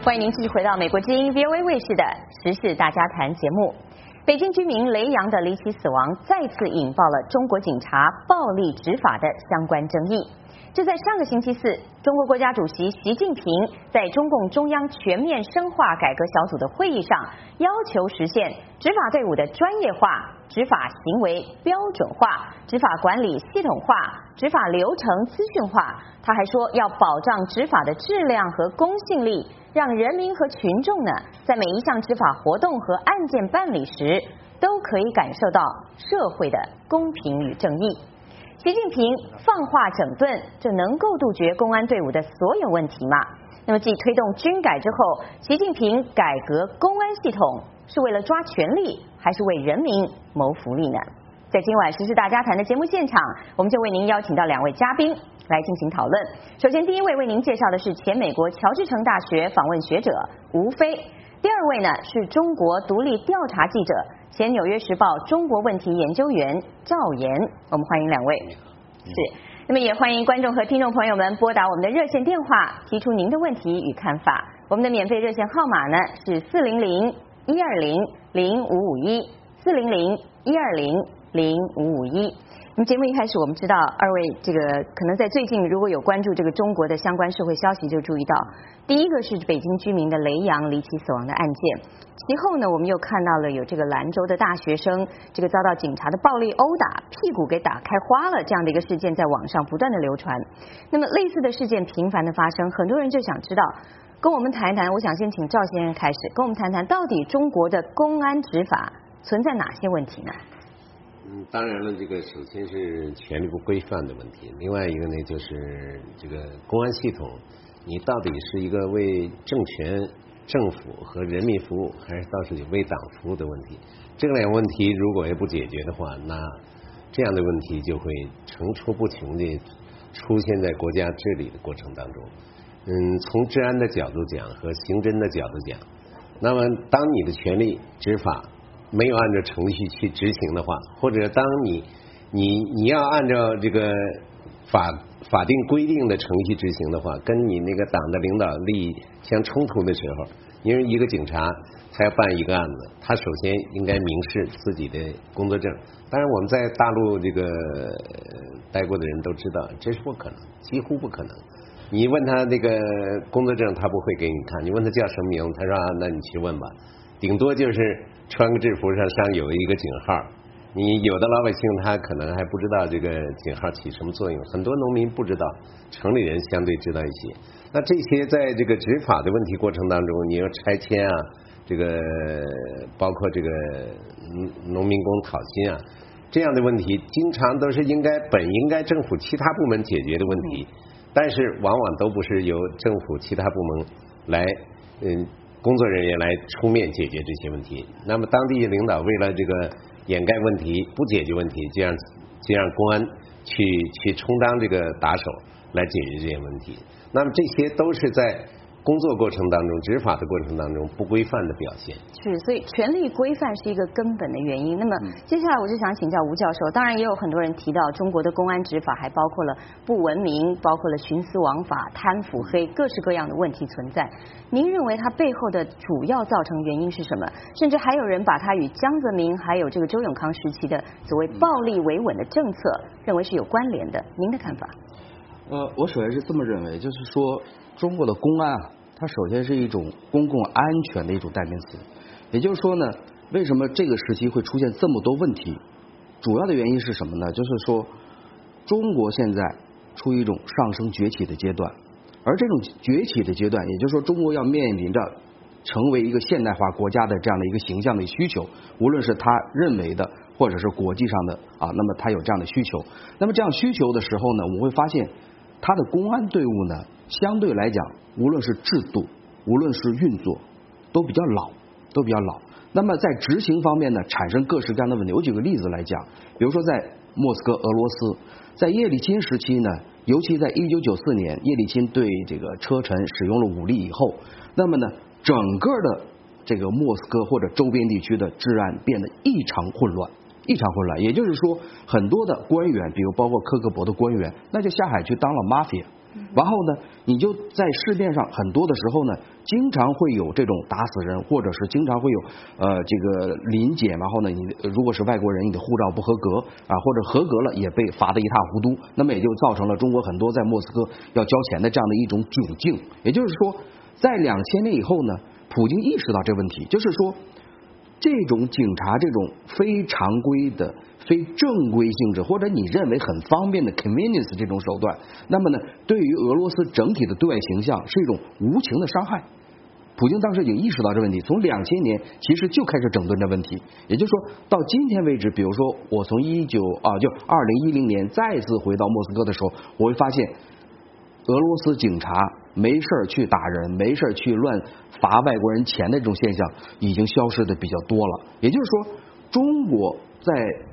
欢迎您继续回到美国之音 VOA 卫视的时事大家谈节目。北京居民雷洋的离奇死亡再次引爆了中国警察暴力执法的相关争议。就在上个星期四，中国国家主席习近平在中共中央全面深化改革小组的会议上，要求实现执法队伍的专业化、执法行为标准化、执法管理系统化、执法流程资讯化。他还说要保障执法的质量和公信力，让人民和群众呢，在每一项执法活动和案件办理时，都可以感受到社会的公平与正义。习近平放话整顿，这能够杜绝公安队伍的所有问题吗？那么继推动军改之后，习近平改革公安系统是为了抓权力，还是为人民谋福利呢？在今晚时事大家谈的节目现场，我们就为您邀请到2位嘉宾来进行讨论。首先，第一位为您介绍的是前美国乔治城大学访问学者吴飞，第二位呢是中国独立调查记者、前纽约时报中国问题研究员赵岩。我们欢迎2位。是，那么也欢迎观众和听众朋友们拨打我们的热线电话，提出您的问题与看法。我们的免费热线号码呢是400-120-0551，400-120-0551。那么节目一开始，我们知道2位这个可能在最近如果有关注这个中国的相关社会消息，就注意到第一个是北京居民的雷洋离奇死亡的案件，其后呢我们又看到了有这个兰州的大学生这个遭到警察的暴力殴打，屁股给打开花了这样的一个事件在网上不断的流传。那么类似的事件频繁的发生，很多人就想知道，跟我们谈一谈，我想先请赵先生开始跟我们谈谈，到底中国的公安执法存在哪些问题呢？ 当然了，这个首先是权力不规范的问题，另外一个呢就是这个公安系统，你到底是一个为政权、政府和人民服务，还是到底为党服务的问题？这两个问题如果要不解决的话，那这样的问题就会层出不穷的出现在国家治理的过程当中。从治安的角度讲和刑侦的角度讲，那么当你的权力执法没有按照程序去执行的话，或者当你要按照这个法定规定的程序执行的话，跟你那个党的领导利益相冲突的时候，因为一个警察他要办一个案子，他首先应该明示自己的工作证。当然我们在大陆这个待过的人都知道，这是不可能，几乎不可能。你问他那个工作证，他不会给你看，你问他叫什么名字，他说那你去问吧，顶多就是穿个制服上有一个警号。你有的老百姓他可能还不知道这个警号起什么作用，很多农民不知道，城里人相对知道一些。那这些在这个执法的问题过程当中，你要拆迁啊，这个包括这个农民工讨薪啊，这样的问题经常都是应该政府其他部门解决的问题，但是往往都不是由政府其他部门来工作人员来出面解决这些问题。那么当地领导为了这个掩盖问题不解决问题，就让公安去充当这个打手来解决这些问题。那么这些都是在工作过程当中、执法的过程当中不规范的表现。 是，所以权力规范是一个根本的原因。那么接下来我就想请教吴教授，当然也有很多人提到中国的公安执法还包括了不文明，包括了徇私枉法、贪腐黑，各式各样的问题存在。您认为它背后的主要造成原因是什么？甚至还有人把它与江泽民还有这个周永康时期的所谓暴力维稳的政策认为是有关联的，您的看法？ 我首先是这么认为，就是说中国的公安啊，它首先是一种公共安全的一种代名词。也就是说呢，为什么这个时期会出现这么多问题？主要的原因是什么呢？就是说中国现在处于一种上升崛起的阶段，而这种崛起的阶段，也就是说中国要面临着成为一个现代化国家的这样的一个形象的需求，无论是他认为的或者是国际上的那么他有这样的需求。那么这样需求的时候呢，我们会发现他的公安队伍呢，相对来讲，无论是制度，无论是运作，都比较老。那么在执行方面呢，产生各式各样的问题。我举个例子来讲，比如说在莫斯科俄罗斯，在叶利钦时期呢，尤其在1994年，叶利钦对这个车臣使用了武力以后，那么呢，整个的这个莫斯科或者周边地区的治安变得异常混乱。也就是说，很多的官员，比如包括科格勃的官员，那就下海去当了 mafia， 然后呢，你就在市面上很多的时候呢，经常会有这种打死人，或者是经常会有这个临检，然后呢，你如果是外国人，你的护照不合格啊，或者合格了也被罚得一塌糊涂，那么也就造成了中国很多在莫斯科要交钱的这样的一种窘境。也就是说，在2000年以后呢，普京意识到这个问题，就是说这种警察这种非常规的非正规性质，或者你认为很方便的 convenience 这种手段，那么呢，对于俄罗斯整体的对外形象是一种无情的伤害。普京当时已经意识到这问题，从2000年其实就开始整顿这问题。也就是说到今天为止，比如说我从2010年再次回到莫斯科的时候，我会发现俄罗斯警察没事去打人，没事去乱罚外国人钱的这种现象已经消失的比较多了。也就是说，中国在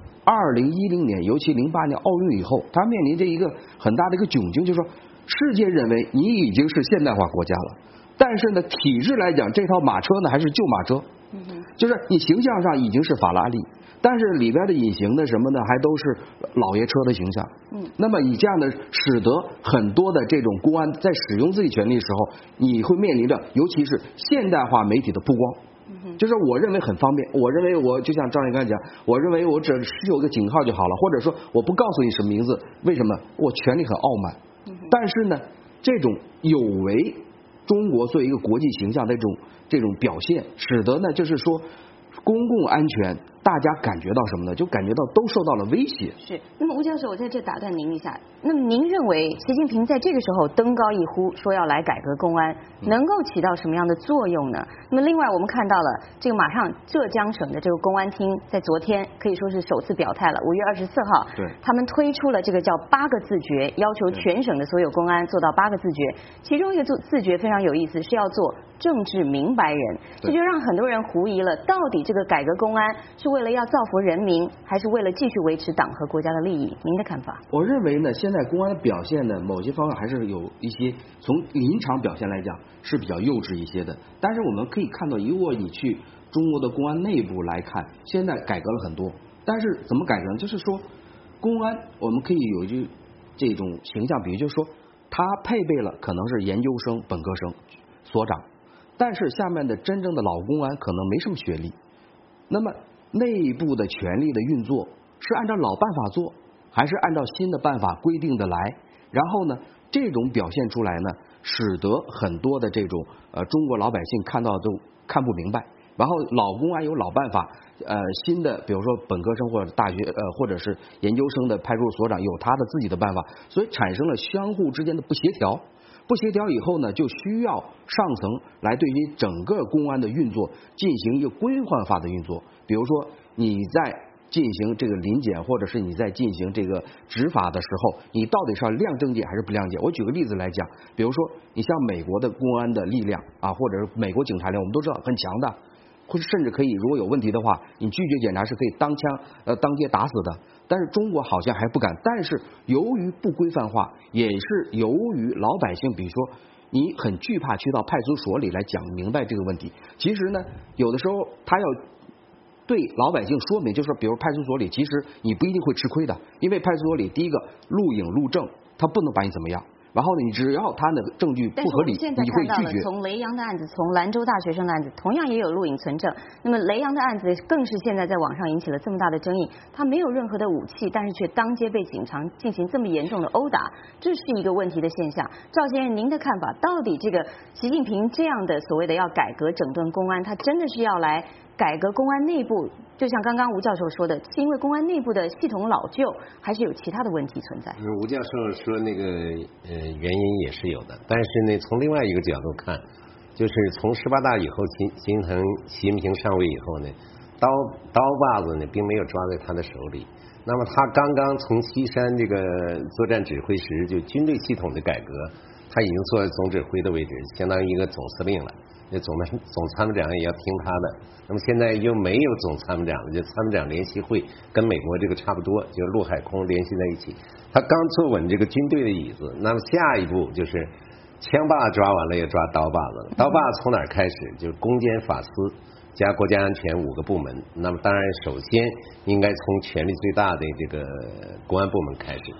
2010年，尤其08年奥运以后，它面临着一个很大的一个窘境，就是说，世界认为你已经是现代化国家了，但是呢，体制来讲，这套马车呢还是旧马车，就是你形象上已经是法拉利，但是里边的隐形的什么呢，还都是老爷车的形象。那么以这样的使得很多的这种公安在使用自己权利的时候，你会面临着，尤其是现代化媒体的曝光。就是我认为很方便，我认为我就像张毅刚才讲，我认为我只是有个警号就好了，或者说我不告诉你什么名字，为什么？我权力很傲慢。但是呢，这种有违中国作为一个国际形象的这种表现，使得呢就是说公共安全大家感觉到什么呢？就感觉到都受到了威胁。 是。那么吴教授，我在这打断您一下。那么您认为习近平在这个时候登高一呼，说要来改革公安，能够起到什么样的作用呢？那么另外我们看到了这个马上浙江省的这个公安厅在昨天可以说是首次表态了，5月24号， 对， 他们推出了这个叫8个自觉，要求全省的所有公安做到8个自觉，其中一个自觉非常有意思，是要做政治明白人，这就让很多人狐疑了，到底这个改革公安是为了要造福人民，还是为了继续维持党和国家的利益？您的看法？ 我认为呢，现在公安的表现呢，某些方面还是有一些从临场表现来讲是比较幼稚一些的。但是我们可以看到，如果你去中国的公安内部来看，现在改革了很多。但是怎么改革呢？就是说，公安我们可以有一句这种形象比喻，就是说，他配备了可能是研究生、本科生、所长，但是下面的真正的老公安可能没什么学历。那么内部的权力的运作是按照老办法做，还是按照新的办法规定的来？然后呢，这种表现出来呢，使得很多的这种中国老百姓看到都看不明白。然后老公安有老办法，新的比如说本科生或者大学或者是研究生的派出所所长有他的自己的办法，所以产生了相互之间的不协调。不协调以后呢，就需要上层来对于整个公安的运作进行一个规范化的运作。比如说你在进行这个临检，或者是你在进行这个执法的时候，你到底是要亮证件还是不亮证？我举个例子来讲，比如说你像美国的公安的力量啊，或者是美国警察力量，我们都知道很强大，或者甚至可以如果有问题的话，你拒绝检查是可以当街打死的。但是中国好像还不敢。但是由于不规范化，也是由于老百姓，比如说你很惧怕去到派出所里来讲明白这个问题。其实呢，有的时候他要对老百姓说明，就是比如派出所里，其实你不一定会吃亏的，因为派出所里第一个录影录证，他不能把你怎么样。然后呢，你只要他的证据不合理，你会拒绝。 从雷洋的案子，从兰州大学生的案子，同样也有录影存证。那么雷洋的案子更是现在在网上引起了这么大的争议。他没有任何的武器，但是却当街被警察进行这么严重的殴打，这是一个问题的现象。赵先生，您的看法，到底这个习近平这样的所谓的要改革整顿公安，他真的是要来改革公安内部？就像刚刚吴教授说的，是因为公安内部的系统老旧，还是有其他的问题存在？ 吴教授说那个原因也是有的，但是呢，从另外一个角度看，就是从18大以后，习近平上位以后呢，刀把子呢并没有抓在他的手里。那么他刚刚从西山这个作战指挥室，就军队系统的改革，他已经做总指挥的位置，相当于一个总司令了。那总参谋长也要听他的。那么现在又没有总参谋长了，就参谋长联席会跟美国这个差不多，就陆海空联系在一起。他刚坐稳这个军队的椅子，那么下一步就是枪把抓完了，要抓刀把子了。刀把从哪儿开始？就是公检法司加国家安全5个部门。那么当然首先应该从权力最大的这个公安部门开始。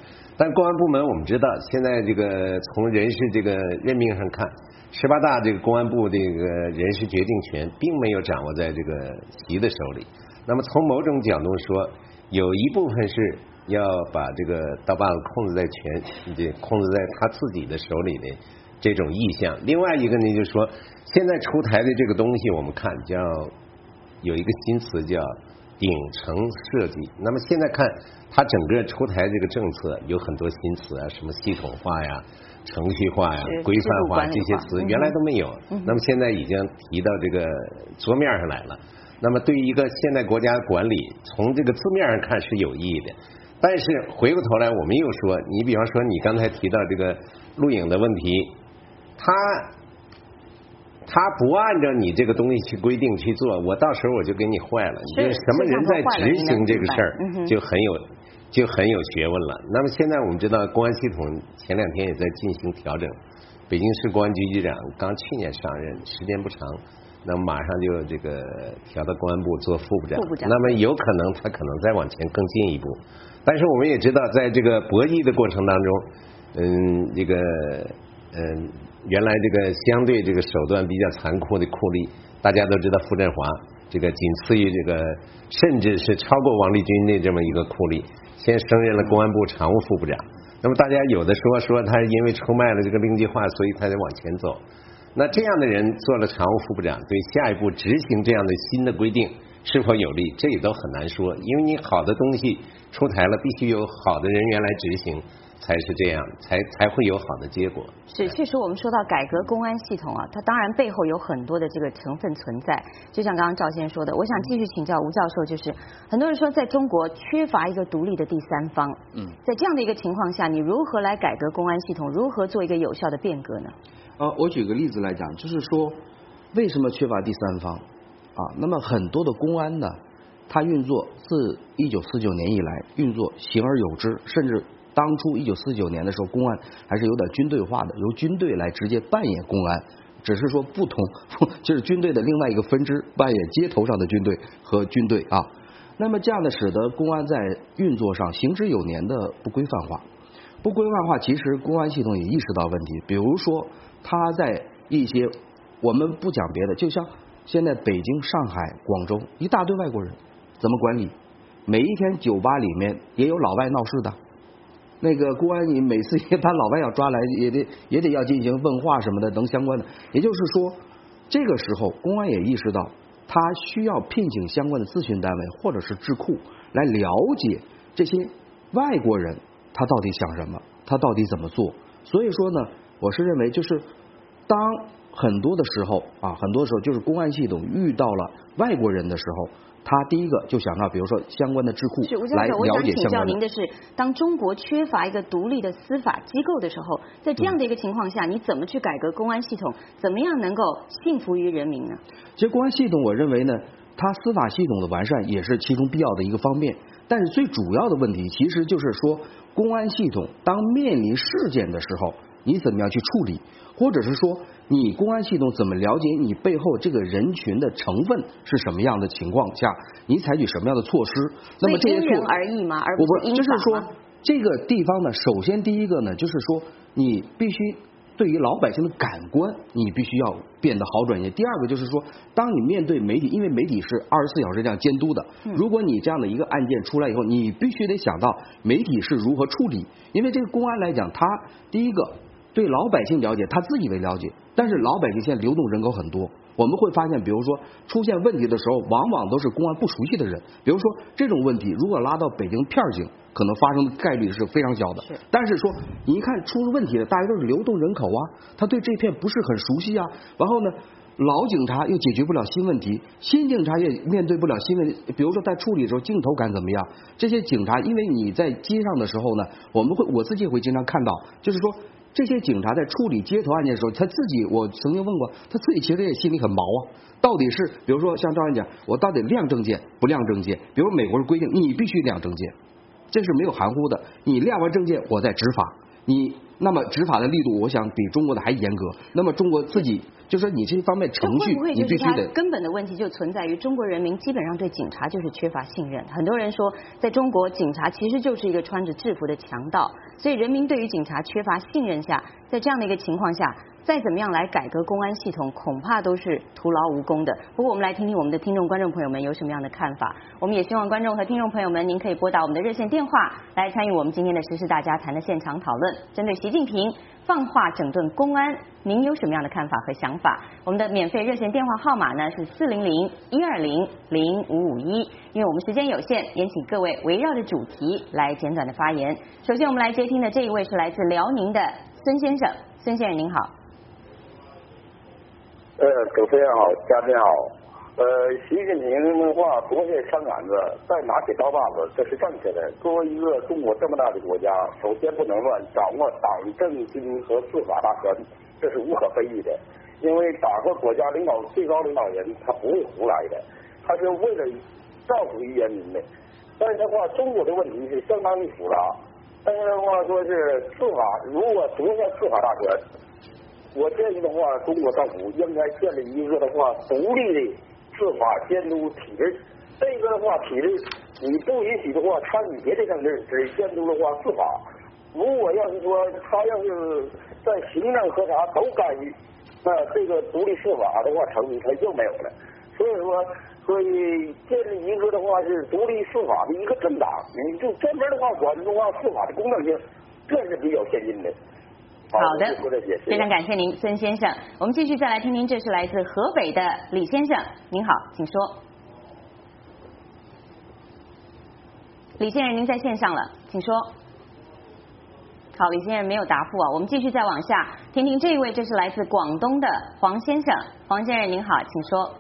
但公安部门我们知道，现在这个从人事这个任命上看，18大这个公安部这个人事决定权并没有掌握在这个习的手里。那么从某种角度说，有一部分是要把这个刀把子控制在他自己的手里的这种意向。另外一个呢，就是说现在出台的这个东西，我们看叫有一个新词叫顶层设计。那么现在看它整个出台这个政策有很多新词啊，什么系统化呀、程序化呀、规范化这些词原来都没有，那么现在已经提到这个桌面上来了。那么对于一个现代国家管理，从这个字面上看是有意义的。但是回过头来我们又说，你比方说你刚才提到这个录影的问题，他不按照你这个东西去规定去做，我到时候我就给你坏了。你什么人在执行这个事儿，就很有学问了。那么现在我们知道公安系统前2天也在进行调整，北京市公安局局长刚去年上任，时间不长，那么马上就这个调到公安部做副部长。那么有可能他可能再往前更进一步。但是我们也知道，在这个博弈的过程当中，原来这个相对这个手段比较残酷的酷吏，大家都知道傅振华这个仅次于这个，甚至是超过王立军的这么一个酷吏，先升任了公安部常务副部长。那么大家有的说他因为出卖了这个令计划，所以他得往前走。那这样的人做了常务副部长，对下一步执行这样的新的规定是否有利，这也都很难说。因为你好的东西出台了，必须有好的人员来执行，才是这样，才会有好的结果。 是，确实我们说到改革公安系统啊，它当然背后有很多的这个成分存在。就像刚刚赵先生说的，我想继续请教吴教授，就是很多人说在中国缺乏一个独立的第三方。在这样的一个情况下，你如何来改革公安系统？如何做一个有效的变革呢？ 我举个例子来讲，就是说为什么缺乏第三方啊？那么很多的公安呢，它运作自1949年以来运作行而有之，甚至当初1949年的时候，公安还是有点军队化的，由军队来直接扮演公安，只是说不同，就是军队的另外一个分支扮演街头上的军队和军队啊。那么这样的使得公安在运作上行之有年的不规范化。不规范化，其实公安系统也意识到问题，比如说他在一些我们不讲别的，就像现在北京、上海、广州一大堆外国人，怎么管理？每一天酒吧里面也有老外闹事的，那个公安你每次一把老外要抓来，也得要进行问话什么的，等相关的。也就是说，这个时候公安也意识到，他需要聘请相关的咨询单位或者是智库来了解这些外国人他到底想什么，他到底怎么做。所以说呢，我是认为就是当很多的时候啊，很多时候就是公安系统遇到了外国人的时候，他第一个就想到比如说相关的智库来了解相关的。 我想请教您的是，当中国缺乏一个独立的司法机构的时候，在这样的一个情况下，你怎么去改革公安系统？怎么样能够信服于人民呢？ 其实公安系统我认为呢，它司法系统的完善也是其中必要的一个方面，但是最主要的问题其实就是说，公安系统当面临事件的时候，你怎么样去处理，或者是说你公安系统怎么了解你背后这个人群的成分是什么样的情况下，你采取什么样的措施。那么这些因人而异吗？而不是因法吗？ 就是说这个地方呢，首先第一个呢，就是说你必须对于老百姓的感官，你必须要变得好转一些。第二个就是说，当你面对媒体，因为媒体是24小时这样监督的，如果你这样的一个案件出来以后，你必须得想到媒体是如何处理。因为这个公安来讲，他第一个对老百姓了解，他自己为了解，但是老百姓现在流动人口很多，我们会发现，比如说出现问题的时候，往往都是公安不熟悉的人。比如说这种问题，如果拉到北京片警，可能发生的概率是非常小的。但是说你一看出了问题了，大家都是流动人口啊，他对这片不是很熟悉啊。然后呢，老警察又解决不了新问题，新警察也面对不了新问题。比如说在处理的时候，镜头感怎么样？这些警察，因为你在街上的时候呢，我自己也会经常看到，就是说这些警察在处理街头案件的时候，他自己我曾经问过，他自己其实也心里很毛啊。到底是比如说像赵院讲，我到底亮证件不亮证件？比如美国是规定你必须亮证件，这是没有含糊的。你亮完证件，我再执法。那么执法的力度，我想比中国的还严格。那么中国自己就说你这一方面程序你必须得。 根本的问题就存在于中国人民基本上对警察就是缺乏信任。很多人说，在中国警察其实就是一个穿着制服的强盗，所以人民对于警察缺乏信任下，在这样的一个情况下，再怎么样来改革公安系统，恐怕都是徒劳无功的。不过我们来听听我们的听众观众朋友们有什么样的看法。我们也希望观众和听众朋友们，您可以拨打我们的热线电话来参与我们今天的时事大家谈的现场讨论。针对习近平放话整顿公安，您有什么样的看法和想法？我们的免费热线电话号码呢是400-120-0551。因为我们时间有限，也请各位围绕着主题来简短的发言。首先我们来接听的这一位是来自辽宁的孙先生，孙先生您好。 主持人好，嘉宾好。习近平的话夺下枪杆子，再拿起刀把子，这是正确的。作为一个中国这么大的国家，首先不能乱，掌握党政军和司法大权，这是无可非议的。因为党和国家最高领导人他不会胡来的，他是为了造福于人民的。但是的话，中国的问题是相当的复杂。但是的话说是司法，如果夺下司法大权，我建议的话，中国政府应该建立一个的话独立的司法监督体制。这个的话体制，你不允许的话参与别的政治，只监督的话司法。如果要是说他要是在行政和啥都干预，那这个独立司法的话程序它就没有了。所以建立一个的话是独立司法的一个政党，你就专门的话管的话司法的公正性，这是比较先进的。 好的，非常感谢您，孙先生。我们继续再来听听，这是来自河北的李先生，您好，请说。李先生，您在线上了，请说。好，李先生没有答复啊，我们继续再往下听听这一位，这是来自广东的黄先生，黄先生您好，请说。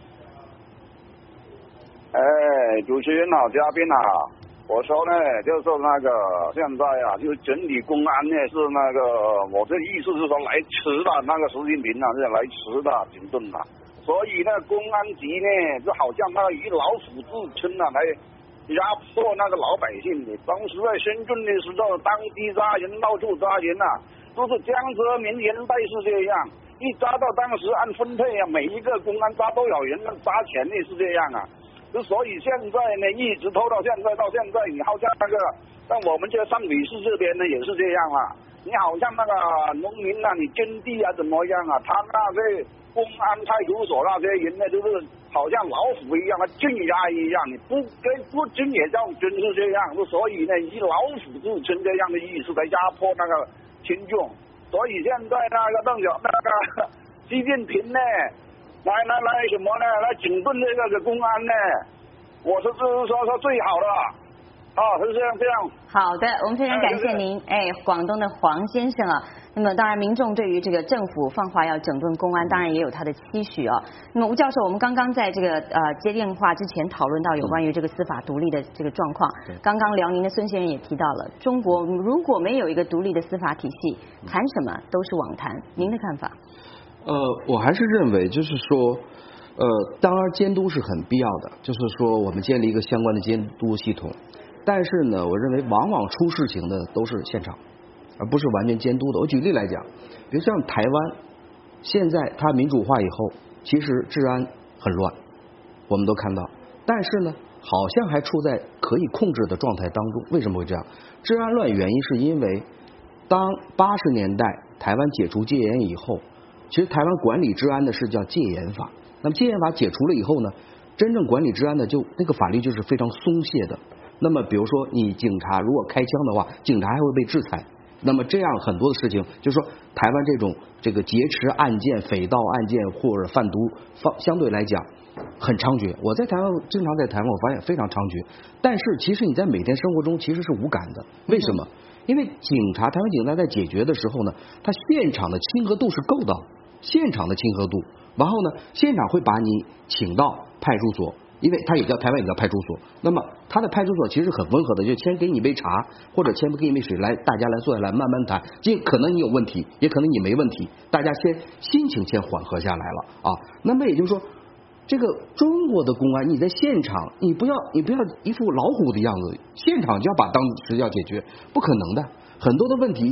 主持人好，嘉宾好。我说呢，就是那个现在啊，就是整体公安呢是那个，我的意思是说来迟了，那个习近平啊是来迟了整顿了，所以呢，公安局呢就好像那个以老虎自称啊来压迫那个老百姓的。当时在深圳的时候，当地抓人到处抓人啊，都是江泽民年代是这样，一抓到当时按分配啊，每一个公安抓多少人，抓钱的是这样啊。所以现在呢，一直拖到现在，你好像那个，在我们这上水市这边呢也是这样啊。你好像那个农民啊，你耕地啊怎么样啊？他那些公安派出所那些人呢，就是好像老虎一样，镇压一样，你不镇也叫真是这样。所以呢，以老虎自称这样的意思来压迫那个群众。所以现在那个习近平呢。来什么呢？来整顿这个公安呢？我是说最好了，是这样。 好的，我们非常感谢您。广东的黄先生啊，那么当然民众对于这个政府放话要整顿公安，当然也有他的期许啊。那么吴教授，我们刚刚在这个接电话之前讨论到有关于这个司法独立的这个状况，刚刚辽宁的孙先生也提到了，中国如果没有一个独立的司法体系，谈什么都是妄谈。您的看法？ 我还是认为，就是说，当然监督是很必要的，就是说我们建立一个相关的监督系统。但是呢，我认为往往出事情的都是现场，而不是完全监督的。我举例来讲，比如像台湾，现在它民主化以后，其实治安很乱，我们都看到。但是呢，好像还处在可以控制的状态当中。为什么会这样？治安乱原因是因为当80年代台湾解除戒严以后。其实台湾管理治安的是叫戒严法，那么戒严法解除了以后呢，真正管理治安的就那个法律就是非常松懈的。那么比如说你警察如果开枪的话，警察还会被制裁。那么这样很多的事情，就是说台湾这个劫持案件、匪盗案件或者贩毒，相对来讲很猖獗。我在台湾经常在台湾，我发现非常猖獗。但是其实你在每天生活中其实是无感的，为什么？因为台湾警察在解决的时候呢，他现场的亲和度是够的。现场的亲和度，然后呢，现场会把你请到派出所，因为它也叫台湾也叫派出所。那么它的派出所其实很温和的，就先给你一杯茶，或者先不给你一杯水，来大家来坐下来慢慢谈。可能你有问题，也可能你没问题，大家心情先缓和下来了啊。那么也就是说，这个中国的公安，你在现场，你不要一副老虎的样子，现场就要把当时要解决，不可能的。很多的问题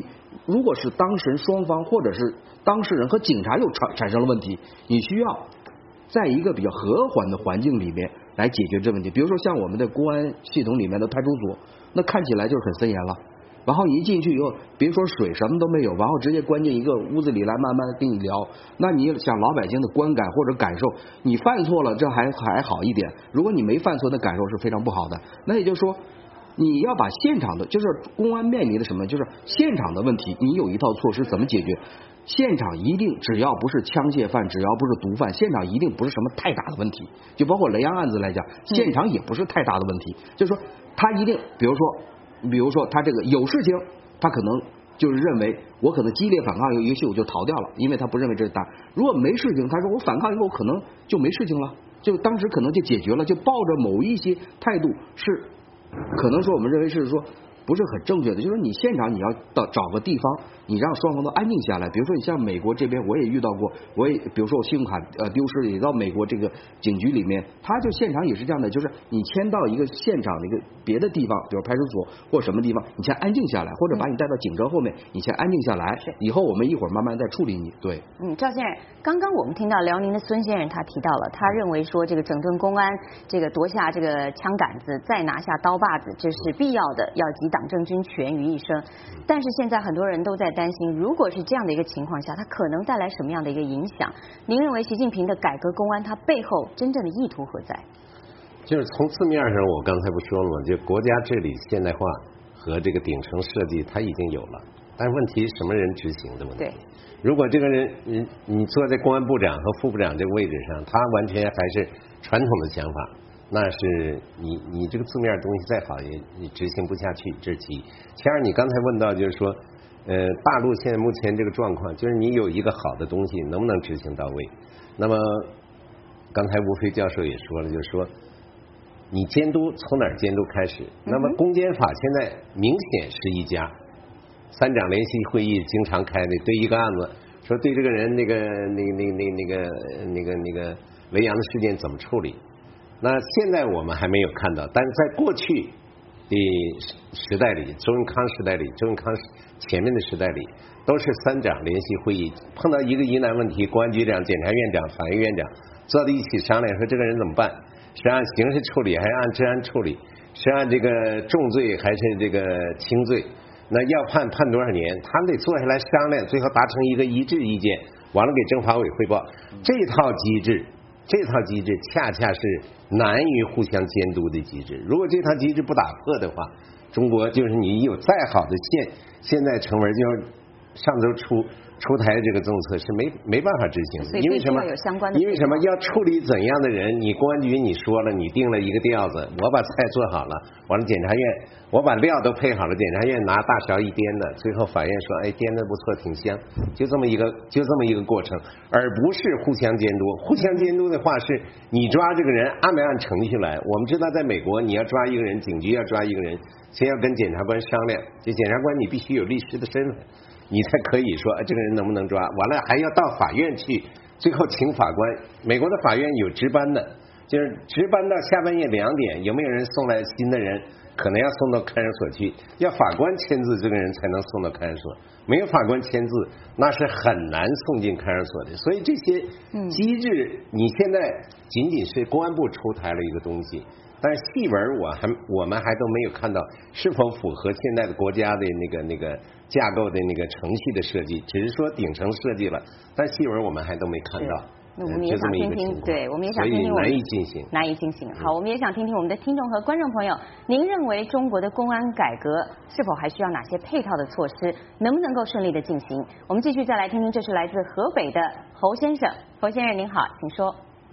如果是当事人双方或者是当事人和警察又产生了问题，你需要在一个比较和缓的环境里面来解决这问题。比如说像我们的公安系统里面的派出所，那看起来就是很森严了。然后你一进去以后，别说水什么都没有，然后直接关进一个屋子里来慢慢跟你聊。那你想老百姓的观感或者感受，你犯错了这还好一点，如果你没犯错，那感受是非常不好的。那也就是说，你要把现场的，就是公安面临的什么，就是现场的问题，你有一套措施怎么解决？现场一定只要不是枪械犯，只要不是毒贩，现场一定不是什么太大的问题。就包括雷洋案子来讲，现场也不是太大的问题。就是说，他一定，比如说他这个有事情，他可能就是认为我可能激烈反抗，也许我就逃掉了，因为他不认为这是大。如果没事情，他说我反抗以后可能就没事情了，就当时可能就解决了，就抱着某一些态度是可能说我们认为是说不是很正确的，就是你现场你要找个地方，你让双方都安静下来。比如说你像美国这边，我也遇到过，比如说我信用卡丢失，也到美国这个警局里面，他就现场也是这样的，就是你迁到一个现场的一个别的地方，比如派出所或什么地方，你先安静下来，或者把你带到警车后面，你先安静下来，以后我们一会儿慢慢再处理你。对， 赵先生，刚刚我们听到辽宁的孙先生他提到了，他认为说这个整顿公安，这个夺下这个枪杆子，再拿下刀把子，这是必要的，要集党政军全于一身。但是现在很多人都在担心，如果是这样的一个情况下，它可能带来什么样的一个影响？您认为习近平的改革公安，它背后真正的意图何在？ 就是从字面上，我刚才不说了吗？就国家治理现代化和这个顶层设计，它已经有了，但是问题什么人执行的问题。 对， 如果这个人你坐在公安部长和副部长这个位置上，他完全还是传统的想法，那是你这个字面东西再好也你执行不下去，这是其一。其二，你刚才问到就是说，大陆现在目前这个状况，就是你有一个好的东西，能不能执行到位？那么刚才吴飞教授也说了，就是说你监督从哪儿监督开始？那么公检法现在明显是一家三长联席会议经常开的，对一个案子说对这个人那个雷洋的事件怎么处理？那现在我们还没有看到，但是在过去的时代里，周永康时代里，周永康前面的时代里，都是三长联席会议，碰到一个疑难问题，公安局长、检察院长、法院院长坐在一起商量，说这个人怎么办？是按刑事处理还是按治安处理？是按这个重罪还是这个轻罪？那要判多少年？他们得坐下来商量，最后达成一个一致意见，完了给政法委汇报。这套机制恰恰是难于互相监督的机制。如果这套机制不打破的话，中国就是你有再好的现在成文就是上周出台这个政策是没办法执行的。因为什么？因为什么？要处理怎样的人？你公安局你说了，你定了一个调子，我把菜做好了，完了检察院我把料都配好了，检察院拿大勺一颠的，最后法院说，哎，颠的不错，挺香，就这么一个过程，而不是互相监督。互相监督的话，是你抓这个人按没按程序来。我们知道，在美国，你要抓一个人，警局要抓一个人，先要跟检察官商量，这检察官你必须有律师的身份，你才可以说这个人能不能抓。完了还要到法院去，最后请法官。美国的法院有值班的，就是值班到下半夜2点，有没有人送来新的人？可能要送到看守所去，要法官签字，这个人才能送到看守所。没有法官签字，那是很难送进看守所的。所以这些机制，你现在仅仅是公安部出台了一个东西，但是细文我们还都没有看到是否符合现在的国家的那个架构的那个程序的设计，只是说顶层设计了，但细文我们还都没看到。 那我们也想听听，对，我们也想听听难以进行。 好，我们也想听听我们的听众和观众朋友，您认为中国的公安改革是否还需要哪些配套的措施，能不能够顺利的进行？我们继续再来听听，这是来自河北的侯先生。侯先生您好，请说。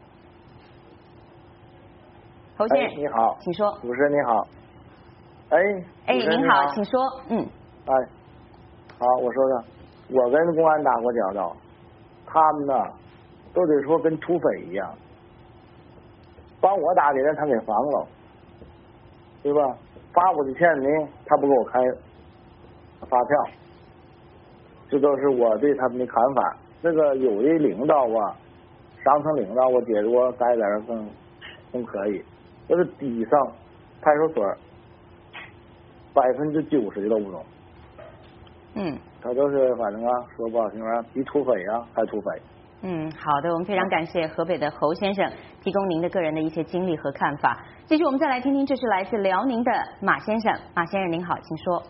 侯先生， 你好， 请说。 主持人你好。 您好，请说。 好，我说的，我跟公安打过交道，他们呢都得说跟土匪一样，帮我打的人他给防了，对吧？发我的钱呢，他不给我开发票，这都是我对他们的看法。这个有的领导啊，上层领导，我觉得我在这儿更可以，就是底上派出所90%的都不懂。 他都是反正说不好听话，比土匪还土匪。 好的，我们非常感谢河北的侯先生提供您的个人的一些经历和看法。继续，我们再来听听，这是来自辽宁的马先生。马先生您好，请说。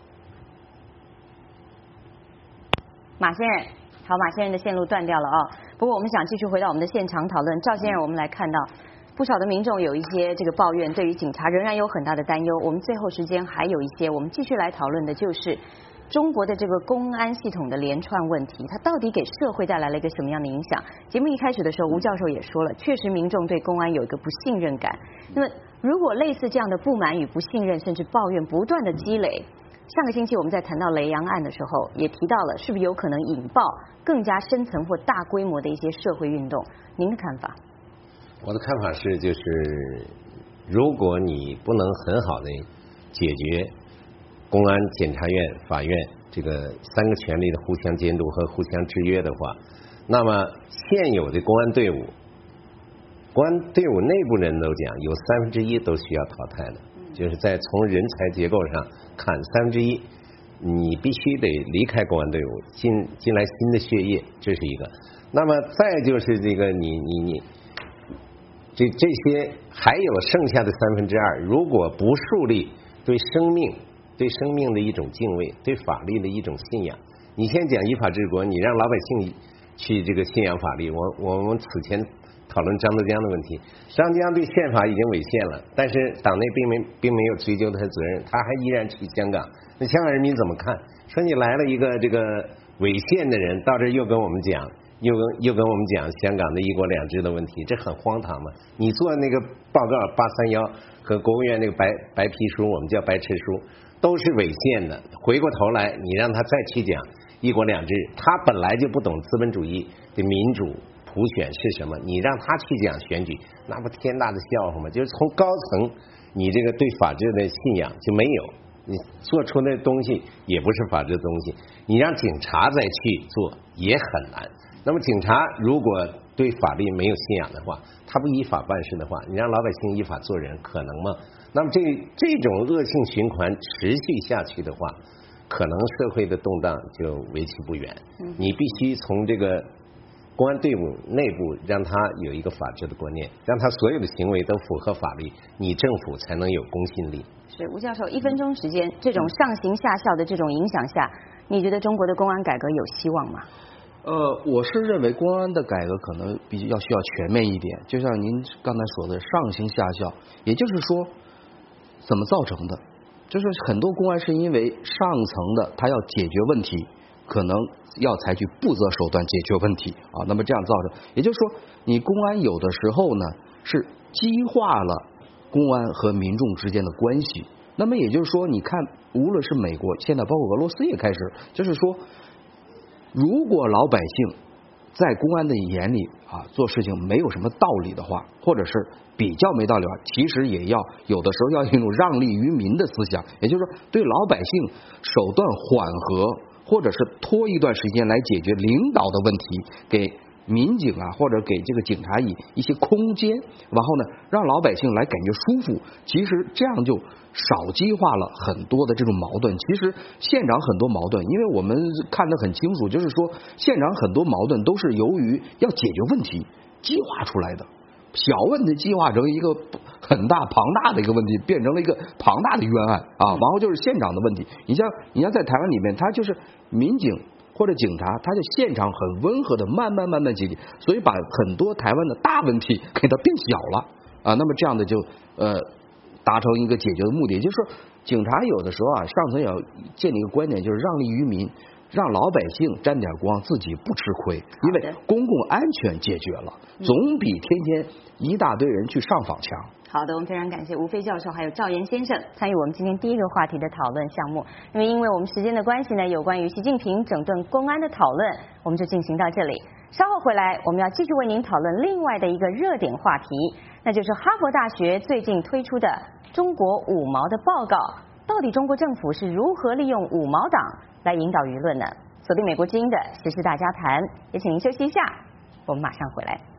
马先生，好，马先生的线路断掉了不过我们想继续回到我们的现场讨论。赵先生，我们来看到不少的民众有一些这个抱怨，对于警察仍然有很大的担忧。我们最后时间还有一些，我们继续来讨论的就是中国的这个公安系统的连串问题，它到底给社会带来了一个什么样的影响？节目一开始的时候，吴教授也说了，确实民众对公安有一个不信任感。那么，如果类似这样的不满与不信任，甚至抱怨不断的积累，上个星期我们在谈到雷洋案的时候，也提到了是不是有可能引爆更加深层或大规模的一些社会运动？您的看法？ 我的看法是，就是如果你不能很好的解决公安、检察院、法院这个三个权力的互相监督和互相制约的话，那么现有的公安队伍内部人都讲，有1/3都需要淘汰的，就是在从人才结构上看1/3，你必须得离开公安队伍，进来新的血液，这是一个。那么再就是这个你这些还有剩下的2/3，如果不树立对生命的一种敬畏，对法律的一种信仰。你先讲依法治国，你让老百姓去这个信仰法律。我们此前讨论张德江的问题，张德江对宪法已经违宪了，但是党内并没有追究他的责任，他还依然去香港。那香港人民怎么看？说你来了一个这个违宪的人，到这又跟我们讲，又跟我们讲香港的一国两制的问题，这很荒唐嘛！你做那个报告831和国务院那个白皮书，我们叫白皮书，都是违宪的。回过头来，你让他再去讲一国两制，他本来就不懂资本主义的民主普选是什么，你让他去讲选举，那不天大的笑话吗？就是从高层，你这个对法治的信仰就没有，你做出那东西也不是法治的东西。你让警察再去做也很难。那么警察如果对法律没有信仰的话，他不依法办事的话，你让老百姓依法做人可能吗？那么这种恶性循环持续下去的话，可能社会的动荡就为期不远。你必须从这个公安队伍内部让他有一个法治的观念，让他所有的行为都符合法律，你政府才能有公信力。 是吴教授，1分钟时间，这种上行下效的这种影响下，你觉得中国的公安改革有希望吗？ 我是认为公安的改革可能需要全面一点，就像您刚才说的上行下效，也就是说怎么造成的？就是很多公安是因为上层的他要解决问题，可能要采取不择手段解决问题那么这样造成，也就是说你公安有的时候呢是激化了公安和民众之间的关系。那么也就是说，你看无论是美国，现在包括俄罗斯也开始，就是说如果老百姓在公安的眼里做事情没有什么道理的话，或者是比较没道理的话，其实也要有的时候要有一种让利于民的思想，也就是说对老百姓手段缓和，或者是拖一段时间来解决领导的问题，给民警或者给这个警察以一些空间，然后呢让老百姓来感觉舒服，其实这样就少激化了很多的这种矛盾。其实现场很多矛盾，因为我们看得很清楚，就是说现场很多矛盾都是由于要解决问题激化出来的，小问题激化成一个很大庞大的一个问题，变成了一个庞大的冤案然后就是现场的问题。你像在台湾里面，他就是民警或者警察，他就现场很温和的慢慢解决，所以把很多台湾的大问题给它变小了那么这样的就达成一个解决的目的。也就是说警察有的时候上层也要建立一个观点，就是让利于民，让老百姓沾点光，自己不吃亏，因为公共安全解决了，总比天天一大堆人去上访强。 好的，我们非常感谢吴飞教授还有赵岩先生参与我们今天第一个话题的讨论项目。因为我们时间的关系呢，有关于习近平整顿公安的讨论我们就进行到这里。稍后回来我们要继续为您讨论另外的一个热点话题，那就是哈佛大学最近推出的中国五毛的报告，到底中国政府是如何利用五毛党来引导舆论呢？锁定美国之音的时事大家谈，也请您休息一下，我们马上回来。